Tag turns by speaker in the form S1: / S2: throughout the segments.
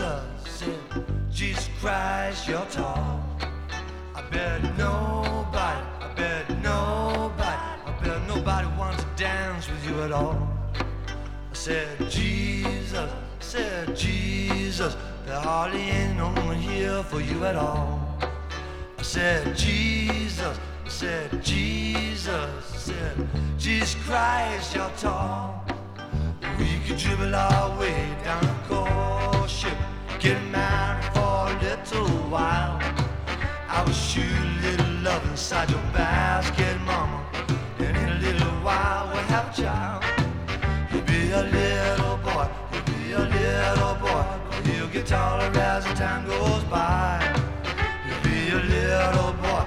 S1: Jesus said, Jesus Christ, you're tall. I bet nobody wants to dance with you at all. I said, Jesus, there hardly ain't no one here for you at all. I said, Jesus, Jesus Christ, you're tall. We could dribble our way down a cold ship, get married for a little while. I will shoot a little love inside your basket, mama, and in a little while we'll have a child. You'll be a little boy, but he'll get taller as the time goes by. You'll be a little boy,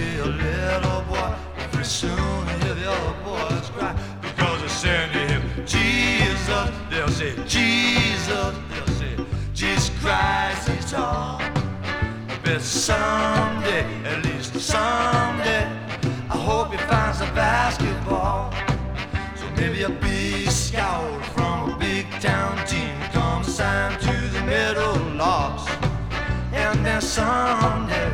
S1: but pretty soon you'll hear the other boys cry, because they're saying to him, Jesus, they'll say, Jesus, they'll say, Jesus Christ is tall. But someday, at least someday, I hope he finds a basketball. So maybe a big scout from a big town team comes sign to the middle locks. And then someday,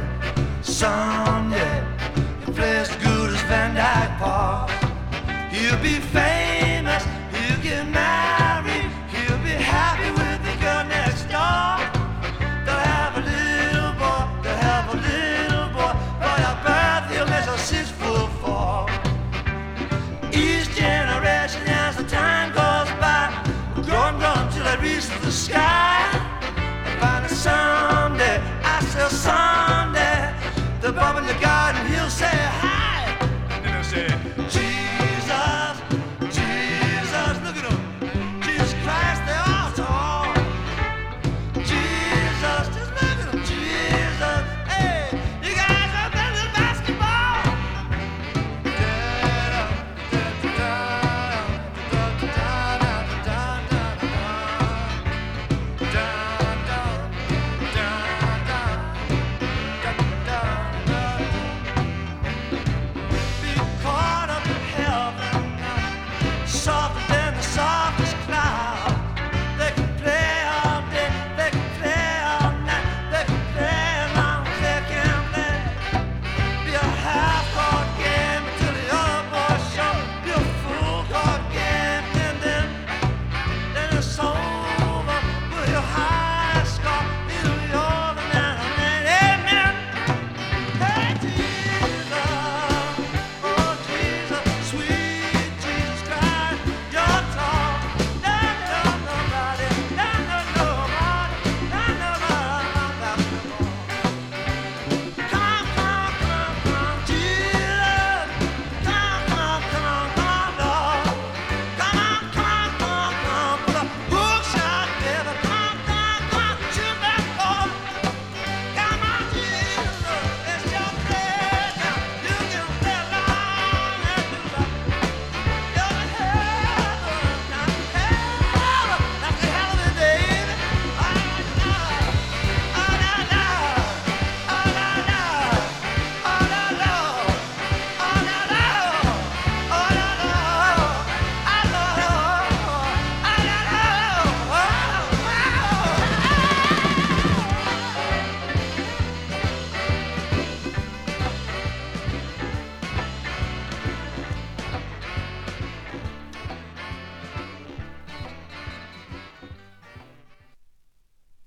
S1: he'll play as good as Van Dyke Park. He'll be famous, he'll get married, he'll be happy with the girl next door. They'll have a little boy, but at birth he'll measure 6'4". Each generation as the time goes by, will grow and grow until it reaches the sky. And finally someday, I say someday, the bomb in the